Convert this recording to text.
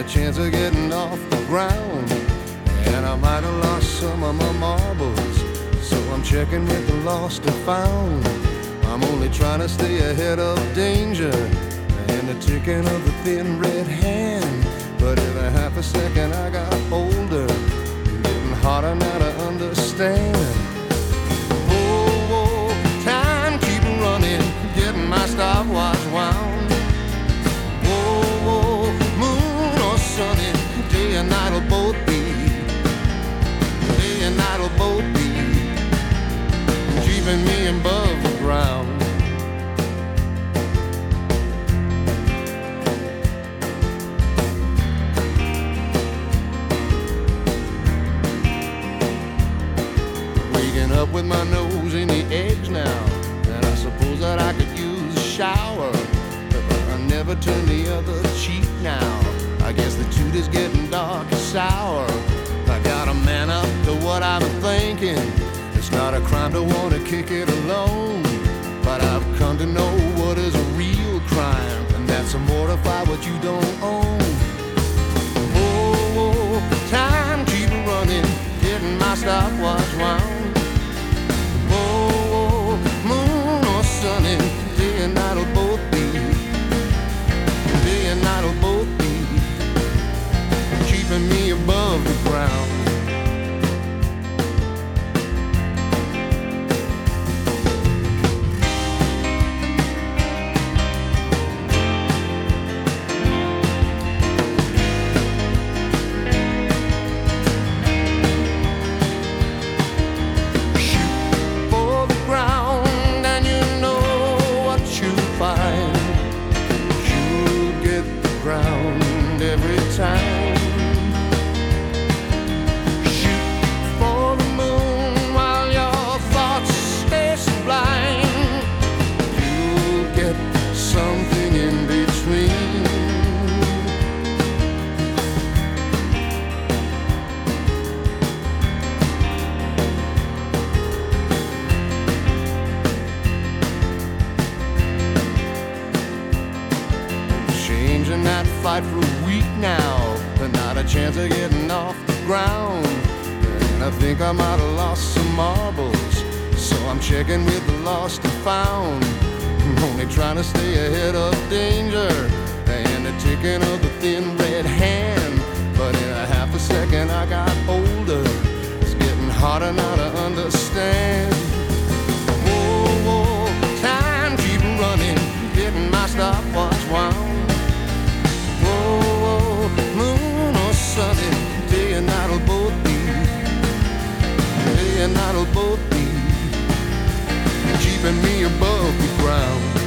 a chance of getting off the ground. And I might have lost some of my marbles, so I'm checking with the lost and found. I'm only trying to stay ahead of danger and the ticking of the thin red hand. But every half a second I got older, getting harder now to understand. Oh, time keep running, getting my stopwatch wound. Oh, moon or sunny, day and night will both be. Day and night will both be keeping me above the ground. Waking up with my nose in the eggs now, and I suppose that I could use a shower, but I never turn the other cheek now. I guess the tooth is getting dark and sour. I gotta man up to what I'm thinking. It's not a crime to want to kick it alone, but I've come to know what is a real crime, and that's to mortify what you don't own. Oh, time keep running, getting my stopwatch wound. Oh, moon or sunny, day and night will both be. Day and night will both be keeping me above the ground. Every time shoot for the moon while your thoughts stay sublime. You'll get something in between. Changing that fight for a week now, but not a chance of getting off the ground. And I think I might have lost some marbles, so I'm checking with the lost and found. I'm only trying to stay ahead of danger and the ticking of the thin red hand. But in a half a second I got older, it's getting harder now to understand. Oh, time keep running, getting my stopwatch wound. Moon or sunny, day and night will both be. Day and night will both be keeping me above the ground.